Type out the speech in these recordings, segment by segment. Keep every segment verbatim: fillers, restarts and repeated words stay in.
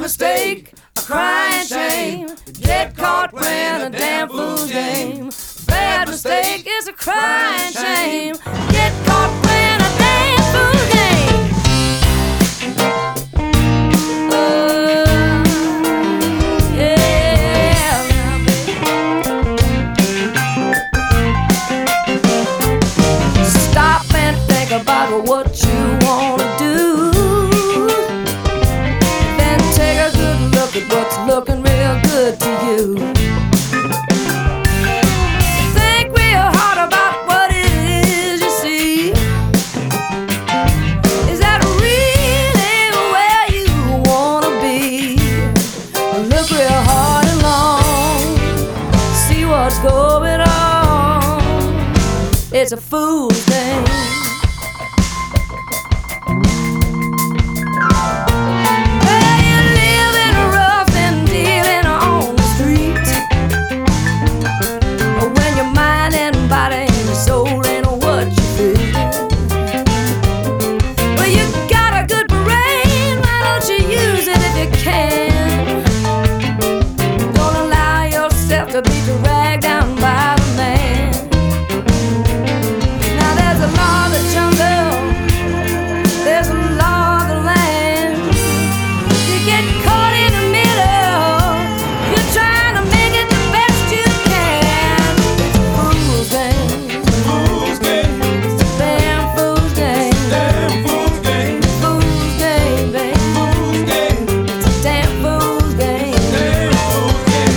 mistake, a crying shame. Get caught playing a damn fool's game. Bad mistake is a crying shame. Get caught playing a damn fool's game. Uh, yeah. Stop and think about what you wanna do. Then take a good look at what's looking real good to you. Think real hard about what it is you see. Is that really where you wanna be? Look real hard and long, see what's going on. It's a fool's game. To be dragged down by the man. Now there's a law of the jungle, there's a law of the land. You get caught in the middle, you're trying to make it the best you can. It's a fool's game. Fool's game. It's a damn fool's game. Damn fool's game. Fool's game, baby. Fool's game. It's a damn fool's game. Damn fool's game.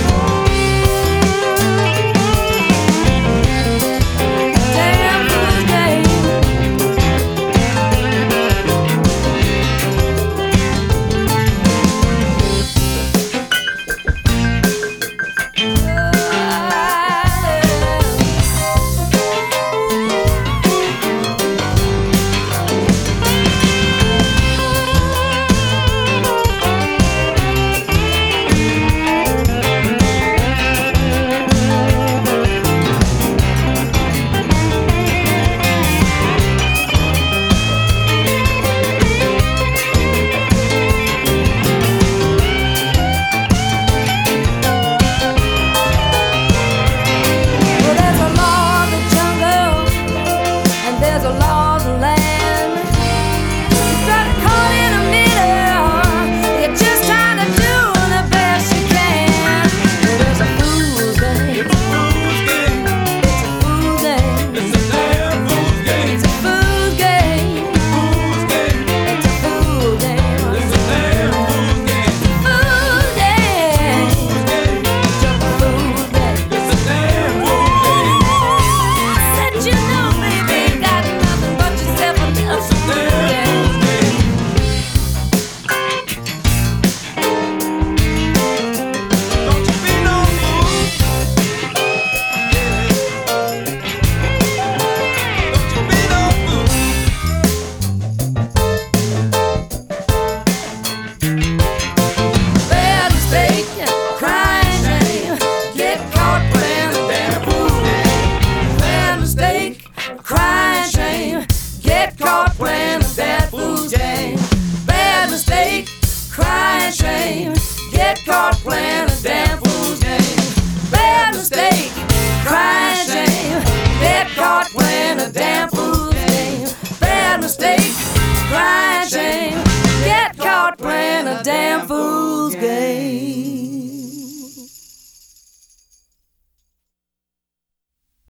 Crying shame, get caught playing a damn fool's game. Bad mistake, crying shame, get caught playing a damn fool's game. Bad mistake, crying shame, get caught playing a damn fool's game. Bad mistake, crying shame, get caught playing a damn fool's game.